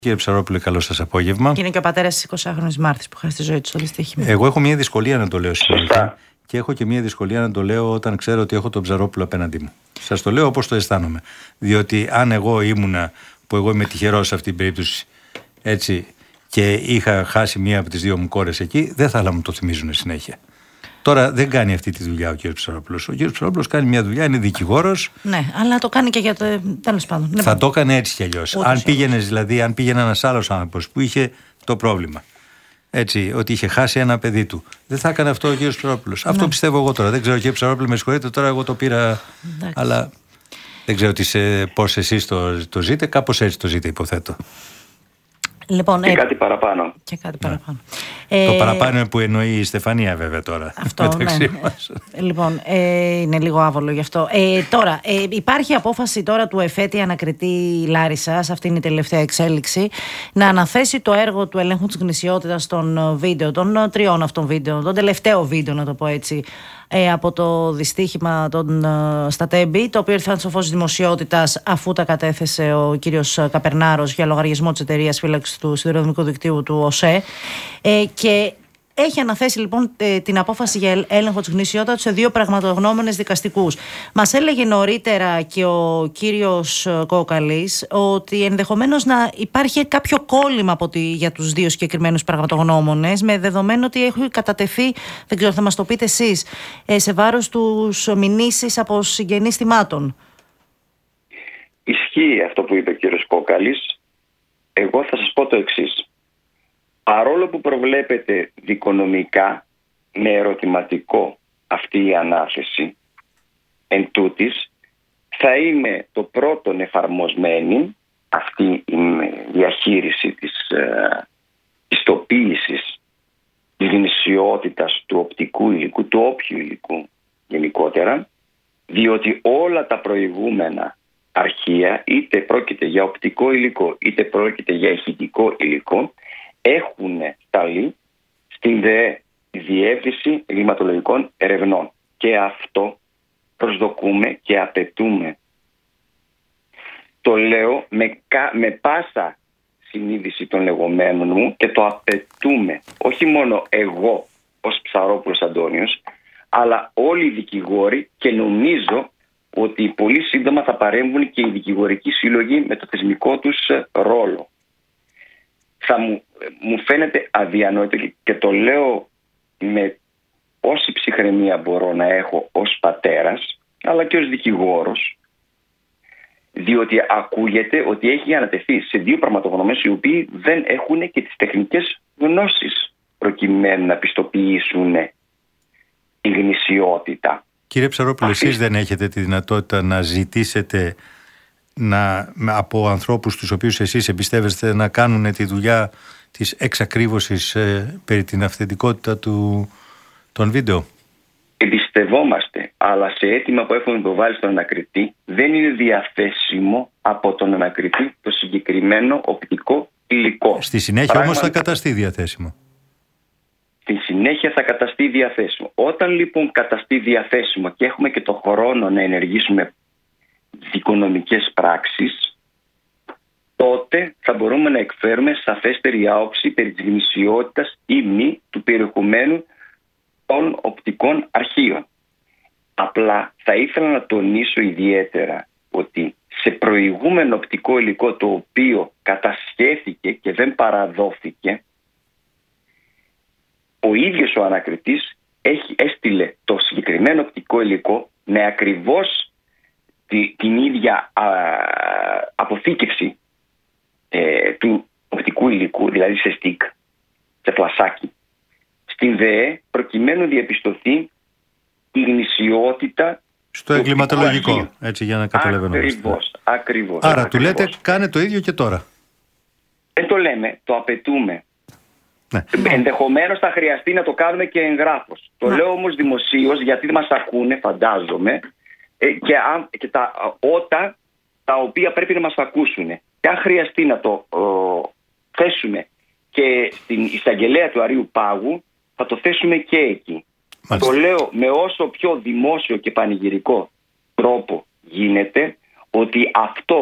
Κύριε Ψαρόπουλε, καλό σας απόγευμα. Και είναι και ο πατέρας της 20χρονης Μάρθης που χάσει τη ζωή του στο δυστύχημα. Εγώ έχω μια δυσκολία να το λέω συνέχεια. Και έχω και μια δυσκολία να το λέω όταν ξέρω ότι έχω τον Ψαρόπουλο απέναντί μου. Σας το λέω όπως το αισθάνομαι. Διότι αν εγώ ήμουνα, που εγώ είμαι τυχερός σε αυτή την περίπτωση, έτσι, και είχα χάσει μία από τις δύο μου κόρες εκεί, δεν θα ήθελα να μου το θυμίζουν συνέχεια. Τώρα δεν κάνει αυτή τη δουλειά ο κύριος Ψαρόπουλος. Ο κύριος Ψαρόπουλος κάνει μια δουλειά, είναι δικηγόρος. Ναι, αλλά το κάνει και για το. Τέλος πάντων. Θα το έκανε έτσι κι αλλιώς. Αν πήγαινε ένας άλλος άνθρωπος που είχε το πρόβλημα. Έτσι, ότι είχε χάσει ένα παιδί του. Δεν θα έκανε αυτό ο κύριος Ψαρόπουλος. Αυτό πιστεύω εγώ τώρα. Δεν ξέρω, κύριε Ψαρόπουλο, με συγχωρείτε, τώρα εγώ το πήρα. Εντάξει. Αλλά δεν ξέρω πώς εσείς το ζείτε. Κάπως έτσι το ζείτε, υποθέτω. Λοιπόν, και κάτι παραπάνω. Και κάτι παραπάνω. Το παραπάνω είναι που εννοεί η Στεφανία, βέβαια, τώρα. Αυτό, ναι. Λοιπόν, είναι λίγο άβολο γι' αυτό. Τώρα, υπάρχει απόφαση τώρα του εφέτη ανακριτή Λάρισσας, αυτή είναι η τελευταία εξέλιξη, να αναθέσει το έργο του ελέγχου της γνησιότητας των βίντεο, των τριών αυτών βίντεο, τον τελευταίο βίντεο, να το πω έτσι, από το δυστύχημα στα Τέμπη, το οποίο ήρθαν στο φως της δημοσιότητας αφού τα κατέθεσε ο κύριος Καπερνάρος για λογαριασμό της εταιρείας φύλαξης του σιδηροδρομικού δικτύου του ΟΣΕ, και έχει αναθέσει λοιπόν την απόφαση για έλεγχο της γνησιότητας σε δύο πραγματογνώμονες δικαστικούς. Μας έλεγε νωρίτερα και ο κύριος Κόκαλης ότι ενδεχομένως να υπάρχει κάποιο κόλλημα για τους δύο συγκεκριμένους πραγματογνώμονες, με δεδομένο ότι έχει κατατεθεί, δεν ξέρω, θα μας το πείτε εσείς, σε βάρος τους μηνύσεις από συγγενείς θυμάτων. Ισχύει αυτό που είπε ο κύριος Κόκαλης. Εγώ θα σας πω το εξής. Παρόλο που προβλέπεται δικονομικά με ερωτηματικό αυτή η ανάθεση, εν τούτης, θα είναι το πρώτον εφαρμοσμένη αυτή η διαχείριση της πιστοποίησης της γνησιότητας του οπτικού υλικού, του όποιου υλικού γενικότερα, διότι όλα τα προηγούμενα αρχεία, είτε πρόκειται για οπτικό υλικό είτε πρόκειται για ηχητικό υλικό, έχουν σταλεί στην ΔΕΕ, τη Διεύθυνση Εγκληματολογικών Ερευνών. Και αυτό προσδοκούμε και απαιτούμε. Το λέω με πάσα συνείδηση των λεγόμενων μου και το απαιτούμε. Όχι μόνο εγώ ως Ψαρόπουλος Αντώνιος, αλλά όλοι οι δικηγόροι, και νομίζω ότι πολύ σύντομα θα παρέμβουν και οι δικηγορικοί σύλλογοι με το θεσμικό τους ρόλο. Μου φαίνεται αδιανόητο και το λέω με όση ψυχραιμία μπορώ να έχω ως πατέρας, αλλά και ως δικηγόρος, διότι ακούγεται ότι έχει ανατεθεί σε δύο πραγματογνώμες οι οποίοι δεν έχουν και τις τεχνικές γνώσεις προκειμένου να πιστοποιήσουν τη γνησιότητα. Κύριε Ψαρόπουλο, εσείς δεν έχετε τη δυνατότητα να ζητήσετε από ανθρώπους τους οποίους εσείς εμπιστεύεστε να κάνουν τη δουλειά της εξακρίβωσης περί την αυθεντικότητα των βίντεο? Εμπιστευόμαστε, αλλά σε αίτημα που έχουμε υποβάλει στον ανακριτή δεν είναι διαθέσιμο από τον ανακριτή το συγκεκριμένο οπτικό υλικό. Στη συνέχεια όμως θα καταστεί διαθέσιμο. Στη συνέχεια θα καταστεί διαθέσιμο. Όταν λοιπόν καταστεί διαθέσιμο και έχουμε και το χρόνο να ενεργήσουμε δικονομικές πράξεις, τότε θα μπορούμε να εκφέρουμε σαφέστερη άποψη περί της γνησιότητας ή μη του περιεχομένου των οπτικών αρχείων. Απλά θα ήθελα να τονίσω ιδιαίτερα ότι σε προηγούμενο οπτικό υλικό το οποίο κατασχέθηκε και δεν παραδόθηκε, ο ίδιος ο ανακριτής έστειλε το συγκεκριμένο οπτικό υλικό με ακριβώς την ίδια αποθήκευση του οπτικού υλικού, δηλαδή σε στικ, σε φλασάκι, στην ΔΕΕ, προκειμένου διαπιστωθεί η γνησιότητα στο εγκληματολογικό, έτσι, για να καταλαβαίνω. Ακριβώς. Άρα του λέτε κάνε το ίδιο και τώρα? Δεν το λέμε, το απαιτούμε. Ναι. Ενδεχομένως θα χρειαστεί να το κάνουμε και εγγράφος. Το λέω όμως δημοσίως, γιατί μας ακούνε, φαντάζομαι, και τα ότα τα οποία πρέπει να μας ακούσουν. Και αν χρειαστεί να το θέσουμε και στην εισαγγελέα του Αρείου Πάγου, θα το θέσουμε και εκεί. Μάλιστα. Το λέω με όσο πιο δημόσιο και πανηγυρικό τρόπο γίνεται, ότι αυτό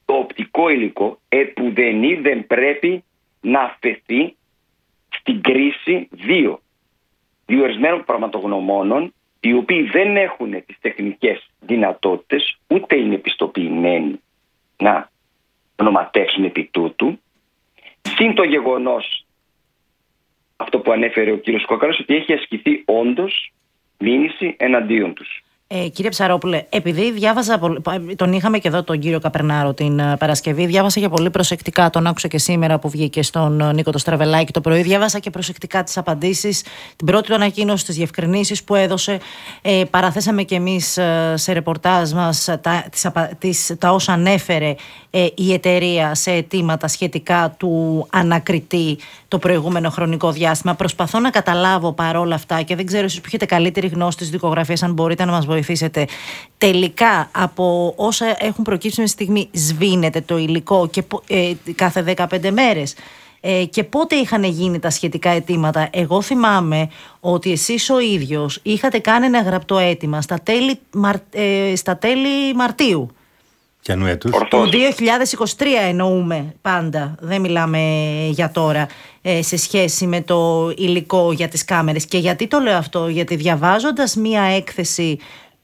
το οπτικό υλικό επουδενή δεν πρέπει να αφαιθεί στην κρίση δύο ορισμένων πραγματογνωμόνων, οι οποίοι δεν έχουν τις τεχνικές δυνατότητες, ούτε είναι επιστοποιημένοι να ονοματεύσουν επί τούτου, συν το γεγονός, αυτό που ανέφερε ο κύριος Κόκαλος, ότι έχει ασκηθεί όντως μήνυση εναντίον τους. Κύριε Ψαρόπουλε, επειδή διάβαζα, τον είχαμε και εδώ τον κύριο Καπερνάρο την Παρασκευή, διάβασα και πολύ προσεκτικά, τον άκουσα και σήμερα που βγήκε στον Νίκο το Στραβελάκη το πρωί, διάβασα και προσεκτικά τις απαντήσεις, την πρώτη του ανακοίνωση, τις διευκρινήσεις που έδωσε. Παραθέσαμε και εμείς σε ρεπορτάζ μας τα όσα ανέφερε η εταιρεία σε αιτήματα σχετικά του ανακριτή το προηγούμενο χρονικό διάστημα. Προσπαθώ να καταλάβω παρόλα αυτά, και δεν ξέρω εσείς που έχετε καλύτερη γνώση της δικογραφίας, αν μπορείτε να μας βοηθήσετε. Τελικά, από όσα έχουν προκύψει με στιγμή, σβήνεται το υλικό και κάθε 15 μέρες. Και πότε είχαν γίνει τα σχετικά αιτήματα? Εγώ θυμάμαι ότι εσείς ο ίδιος είχατε κάνει ένα γραπτό αίτημα στα τέλη Μαρτίου. Το 2023 εννοούμε πάντα, δεν μιλάμε για τώρα, σε σχέση με το υλικό για τις κάμερες. Και γιατί το λέω αυτό? Γιατί διαβάζοντας μία έκθεση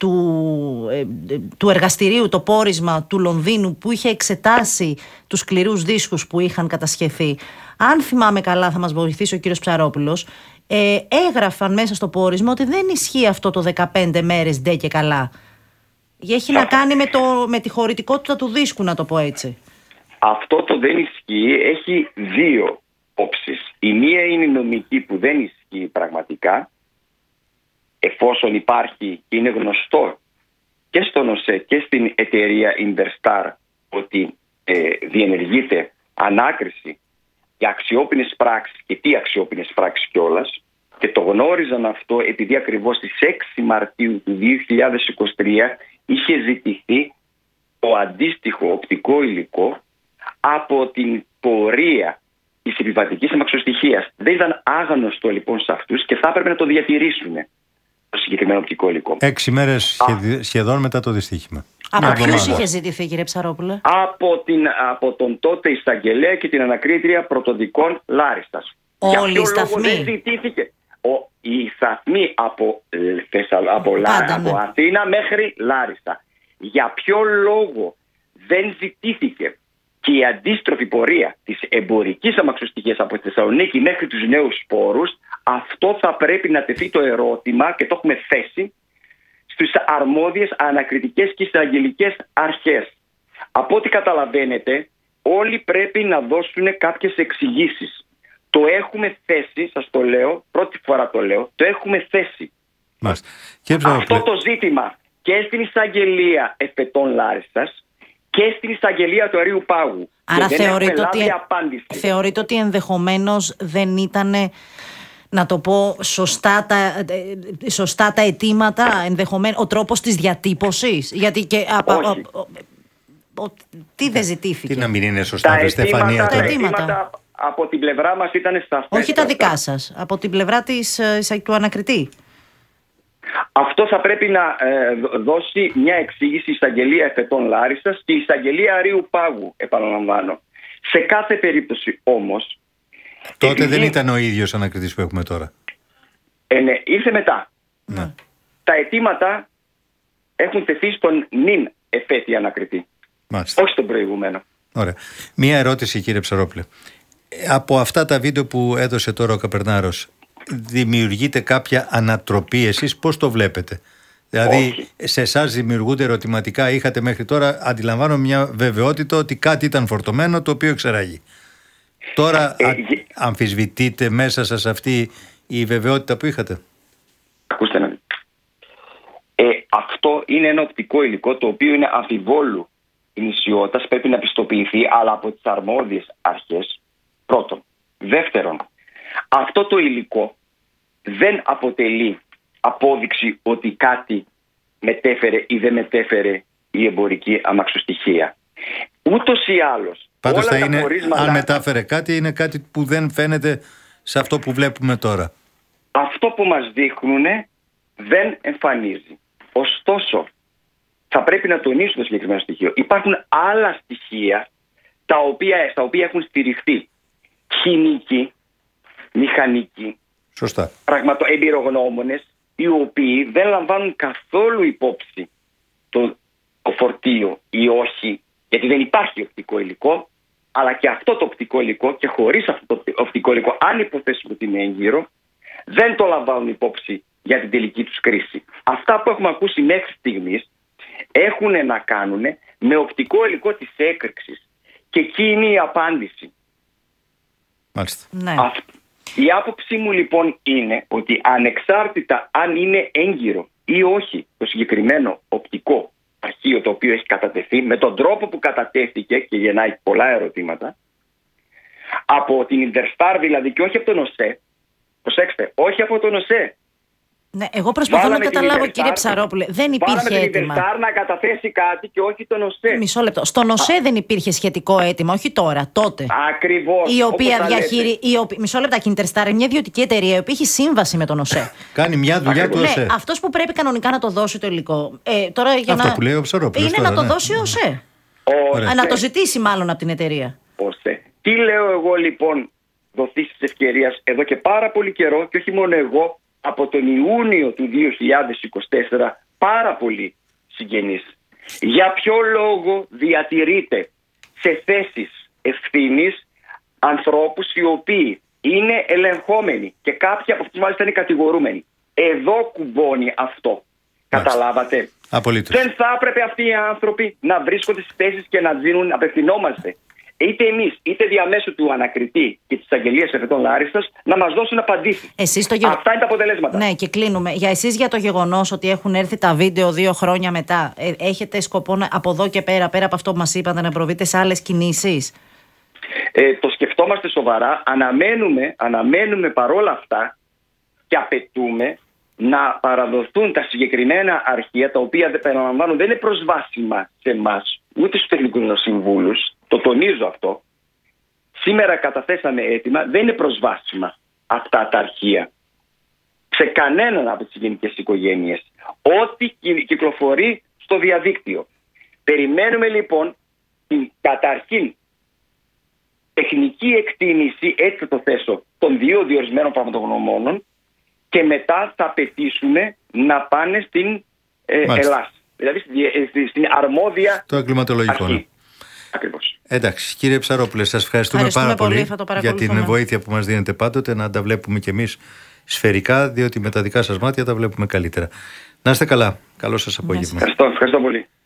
του εργαστηρίου, το πόρισμα του Λονδίνου, που είχε εξετάσει τους σκληρούς δίσκους που είχαν κατασχεθεί, αν θυμάμαι καλά, θα μας βοηθήσει ο κύριος Ψαρόπουλος, έγραφαν μέσα στο πόρισμα ότι δεν ισχύει αυτό το 15 μέρες ντε και καλά. Έχει να κάνει με τη χωρητικότητα του δίσκου, να το πω έτσι. Αυτό το δεν ισχύει έχει δύο όψεις. Η μία είναι η νομική, που δεν ισχύει πραγματικά, εφόσον υπάρχει και είναι γνωστό και στον ΟΣΕ και στην εταιρεία Interstar ότι διενεργείται ανάκριση για αξιόπινες πράξεις και τι αξιόπινες πράξεις κιόλας, και το γνώριζαν αυτό επειδή ακριβώς στις 6 Μαρτίου του 2023 είχε ζητηθεί το αντίστοιχο οπτικό υλικό από την πορεία της επιβατικής αμαξοστοιχείας. Δεν ήταν άγνωστο λοιπόν σε αυτούς και θα έπρεπε να το διατηρήσουν το συγκεκριμένο οπτικό υλικό. 6 μέρες σχεδόν μετά το δυστύχημα. Από ποιους είχε ζητηθεί, κύριε Ψαρόπουλε? Από τον τότε εισαγγελέα και την ανακρίτρια πρωτοδικών Λάριστας. Όλοι οι σταθμοί? Δεν ζητήθηκε. Οι σταθμοί από Αθήνα μέχρι Λάριστα. Για ποιο λόγο δεν ζητήθηκε και η αντίστροφη πορεία της εμπορικής αμαξοστοιχείας από τη Θεσσαλονίκη μέχρι τους νέους σπόρους, αυτό θα πρέπει να τεθεί το ερώτημα και το έχουμε θέσει στις αρμόδιες ανακριτικές και εισαγγελικές αρχές. Από ό,τι καταλαβαίνετε, όλοι πρέπει να δώσουν κάποιες εξηγήσεις. Το έχουμε θέσει, σας το λέω, πρώτη φορά το λέω, το έχουμε θέσει. Αυτό το ζήτημα και στην εισαγγελία Εφετών Λάριστας και στην εισαγγελία του Αερίου Πάγου. Άρα θεωρείτε ότι ενδεχομένως δεν ήταν, να το πω, σωστά τα αιτήματα, ενδεχομένως ο τρόπος της διατύπωσης? Γιατί και τι δεν ζητήθηκε? Τι να μην είναι σωστά, Στεφανία? Τα αιτήματα από την πλευρά μας ήταν σαφέστατα. Όχι τα δικά σας, από την πλευρά του ανακριτή. Αυτό θα πρέπει να δώσει μια εξήγηση η εισαγγελία Εφετών Λάριστας και η εισαγγελία Αερίου Πάγου, επαναλαμβάνω. Σε κάθε περίπτωση όμως... Τότε δεν ήταν ο ίδιος ανακριτής που έχουμε τώρα. Ναι, ήρθε μετά. Ναι. Τα αιτήματα έχουν τεθεί στον νυν εφέτη ανακριτή. Μάλιστα. Όχι στον προηγούμενο. Ωραία. Μία ερώτηση, κύριε Ψαρόπουλε. Από αυτά τα βίντεο που έδωσε τώρα ο Καπερνάρος, δημιουργείται κάποια ανατροπή? Εσείς πώς το βλέπετε? Δηλαδή, όχι. Σε εσάς δημιουργούνται ερωτηματικά? Είχατε μέχρι τώρα, αντιλαμβάνω, μια βεβαιότητα ότι κάτι ήταν φορτωμένο το οποίο εξεράγει. Τώρα αμφισβητείτε μέσα σας αυτή η βεβαιότητα που είχατε? Ακούστε να δείτε. Αυτό είναι ένα οπτικό υλικό το οποίο είναι αμφιβόλου γνησιότητας, πρέπει να πιστοποιηθεί, αλλά από τις αρμόδιες αρχές. Πρώτον. Δεύτερον, αυτό το υλικό δεν αποτελεί απόδειξη ότι κάτι μετέφερε ή δεν μετέφερε η εμπορική αμαξοστοιχεία. Ούτως ή άλλως. Πάντως θα είναι, αν μετάφερε κάτι, είναι κάτι που δεν φαίνεται σε αυτό που βλέπουμε τώρα. Αυτό που μας δείχνουν δεν εμφανίζει. Ωστόσο, θα πρέπει να τονίσω το συγκεκριμένο στοιχείο. Υπάρχουν άλλα στοιχεία στα οποία έχουν στηριχθεί χημικοί, μηχανικοί, εμπειρογνώμονες, οι οποίοι δεν λαμβάνουν καθόλου υπόψη το φορτίο ή όχι, γιατί δεν υπάρχει οπτικό υλικό, αλλά και αυτό το οπτικό υλικό, και χωρίς αυτό το οπτικό υλικό, αν υποθέσουμε ότι είναι έγκυρο, δεν το λαμβάνουν υπόψη για την τελική τους κρίση. Αυτά που έχουμε ακούσει μέχρι στιγμής έχουν να κάνουν με οπτικό υλικό της έκρηξης. Και εκεί είναι η απάντηση. Μάλιστα. Ναι. Η άποψή μου λοιπόν είναι ότι ανεξάρτητα αν είναι έγκυρο ή όχι το συγκεκριμένο οπτικό αρχείο το οποίο έχει κατατεθεί, με τον τρόπο που κατατέθηκε και γεννάει πολλά ερωτήματα, από την Interstar δηλαδή και όχι από τον ΟΣΕ, προσέξτε, όχι από τον ΟΣΕ. Ναι, εγώ προσπαθώ να καταλάβω, κύριε Ψαρόπουλε, δεν υπήρχε έτοιμα. Βάλαμε την Interstar να καταθέσει κάτι και όχι τον ΟΣΕ. Μισό λεπτό. Στον ΟΣΕ δεν υπήρχε σχετικό αίτημα, όχι τώρα, τότε. Ακριβώς. Η οποία Μισό λεπτό, η Interstar είναι μια ιδιωτική εταιρεία, η οποία έχει σύμβαση με τον ΟΣΕ. Κάνει μια δουλειά του ΟΣΕ. Ναι, αυτός που πρέπει κανονικά να το δώσει το υλικό. Τώρα, για αυτό που λέει ο Ψαρόπουλος. Είναι να το δώσει ο ΟΣΕ. Να το ζητήσει μάλλον από την εταιρεία. ΟΣΕ. Τι λέω εγώ λοιπόν, δοθείς της ευκαιρίας εδώ και πάρα πολύ καιρό, και όχι μόνο εγώ, από τον Ιούνιο του 2024, πάρα πολύ συγγενείς. Για ποιο λόγο διατηρείτε σε θέσεις ευθύνης ανθρώπους οι οποίοι είναι ελεγχόμενοι και κάποιοι από αυτούς μάλιστα είναι κατηγορούμενοι? Εδώ κουμπώνει αυτό. Καταλάβατε? Απολύτως. Δεν θα έπρεπε αυτοί οι άνθρωποι να βρίσκονται στις θέσεις και να δίνουν, απευθυνόμαστε, είτε εμείς είτε διαμέσου του ανακριτή και της Αγγελίας Εφετών Λάρισσας, να μας δώσουν απαντήσεις. Αυτά είναι τα αποτελέσματα. Ναι, και κλείνουμε. Για εσείς, για το γεγονός ότι έχουν έρθει τα βίντεο 2 χρόνια μετά, έχετε σκοπό από εδώ και πέρα από αυτό που μας είπατε, να προβείτε σε άλλες κινήσεις? Το σκεφτόμαστε σοβαρά. Αναμένουμε παρόλα αυτά και απαιτούμε να παραδοθούν τα συγκεκριμένα αρχεία, τα οποία δεν είναι προσβάσιμα σε εμάς, ούτε στους τεχνικούς συμβούλους. Το τονίζω αυτό. Σήμερα καταθέσαμε αίτημα, δεν είναι προσβάσιμα αυτά τα αρχεία σε κανέναν από τις γενικές οικογένειες. Ό,τι κυκλοφορεί στο διαδίκτυο. Περιμένουμε λοιπόν την καταρχήν τεχνική εκτίμηση, έτσι θα το θέσω, των 2 διορισμένων πραγματογνωμόνων, και μετά θα απαιτήσουμε να πάνε στην Ελλάδα. Δηλαδή στην αρμόδια το εγκληματολογικό. αρχή. Ακριβώς. Εντάξει, κύριε Ψαρόπουλε, σας ευχαριστούμε πάρα πολύ για την βοήθεια που μας δίνετε πάντοτε, να τα βλέπουμε κι εμείς σφαιρικά, διότι με τα δικά σας μάτια τα βλέπουμε καλύτερα. Να είστε καλά. Καλό σας απόγευμα. Ευχαριστώ πολύ.